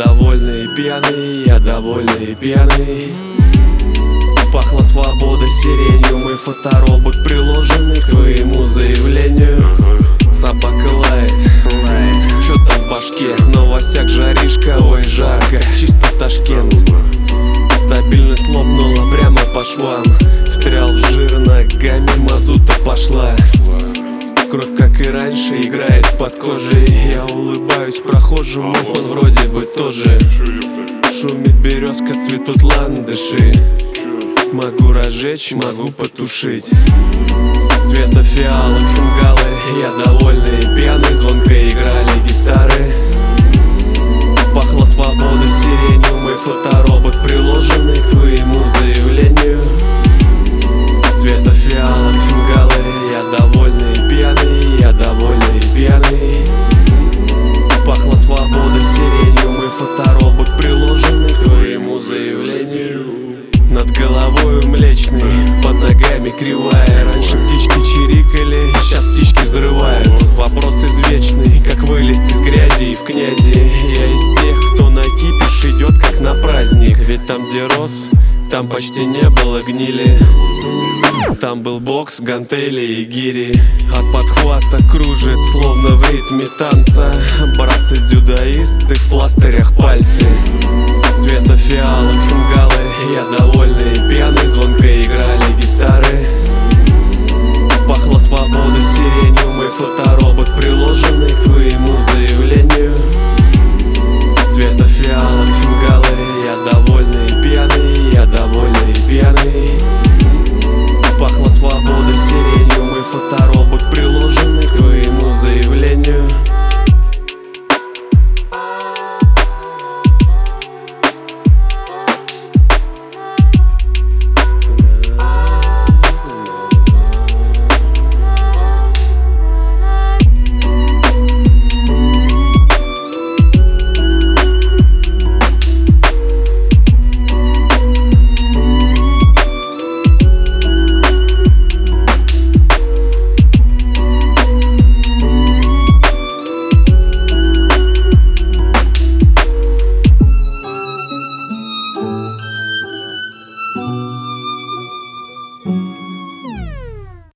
довольный и пьяный, я довольный и пьяный. Пахла свобода сиренью, мой фоторобот приложенный к твоему заявлению. Собака лает, чё-то в башке, в новостях жаришка, ой жарко, чисто Ташкент. Стабильность лопнула прямо по швам, встрял в жир ногами, мазута пошла. Кровь, как и раньше, играет под кожей. Я улыбаюсь прохожему, он вроде бы тоже. Шумит березка, цветут ландыши. Могу разжечь, могу потушить. Цвета фиалок, фингалы, я довольный и пьяный. Звонко играли гитары. Пахла свобода сиренью, мой фоторобот приложенный к твоему заявлению. Цвета фиалок, фингалы, я довольный и пьяный, я довольный и пьяный. Пахла свобода сиренью, мой фоторобот приложенный к твоему заявлению. Над головой млечный, под ногами кривая. Раньше птички чирикали, сейчас птички взрывают. Вопрос извечный, как вылезть из грязи и в князи. Я из тех, кто на кипиш идет как на праздник. Ведь там, где рос, там почти не было гнили. Там был бокс, гантели и гири. От подхвата кружит, словно в ритме танца. Братцы-дзюдоисты в пластырях пальцы. Цвета фиалок, фингалы, я довольный